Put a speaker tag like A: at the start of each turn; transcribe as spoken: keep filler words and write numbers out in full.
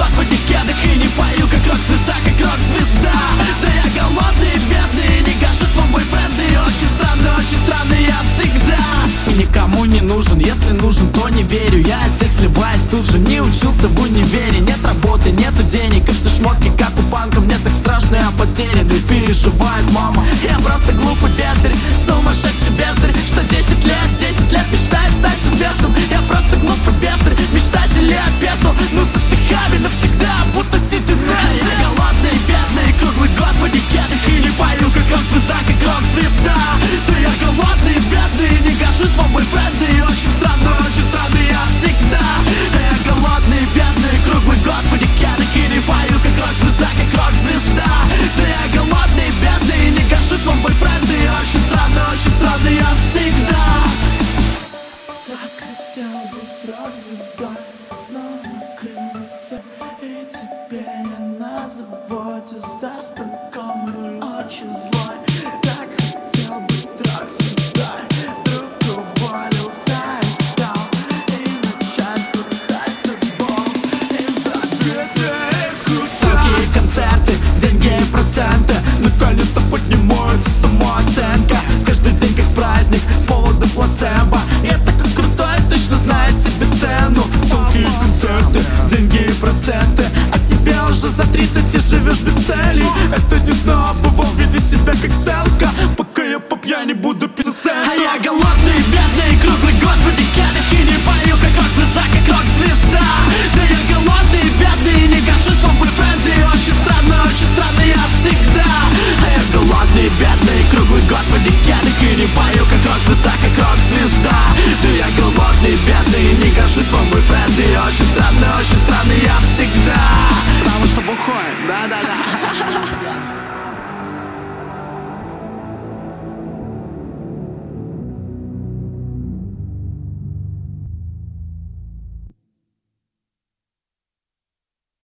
A: год в одних кедах и не пою, как рок-звезда, как рок-звезда. Да я голодный, бедный, не гашу свой бойфренд. И очень странный, очень странный я всегда никому не нужен, если нужен, то не верю. Я от всех сливаюсь тут же, не учился в универе. Нет работы, нету денег, и все шмотки, как у панка. Мне так страшно, я потерян, и переживает мама. Я просто глупый бездарь, сумасшедший бездарь, что десять лет, десять лет мечтает стать известным. Я просто глупый бездарь, мечтатель и опезнул. Ну со стихами навсегда, будто ситы нельзя. Я голодный, бедный, круглый год в одних кедах и не пою, как рок-звезда, как рок-звезда. Да я голодный, бедный, не гашу свой бойфренд. И очень странный, очень странный я всегда. Да я голодный, бедный, круглый год в одних кедах и не пою, как рок-звезда, как рок-звезда. Да я голодный, бедный, не гашу свой бойфренд. И очень странный, очень странный я всегда.
B: Так хотел быть рок-звездой, но накрылся. И теперь я на заводе за станком и очень злой. Так хотел быть рок-звездой, вдруг уволился и стал и начальство стать собой. И забитые
A: Целки, концерты, деньги и проценты. Наконец-то поднимается самооценка. Каждый день как праздник с повода плацебо. Я такой крутой, точно знаю себе цену. Целки и концерты, деньги и проценты. А тебе уже за тридцать и живешь без цели. Это не снобово, веди себя как целка. Пока я по пьяни буду писать. А я голодный, бедный, круглый год в одних кедах и не пою, как рок-звезда, как рок-звезда. Да я голодный, бедный, не гашу свой бойфренд. И очень странный, очень странный я всегда. А я голодный, бедный, круглый год в одних кедах и не пою, как рок-звезда, как рок-звезда. Да я голодный, бедный, не гашу свой бойфренд. И очень странный, очень странный я всегда. Потому что бухой, да-да-да.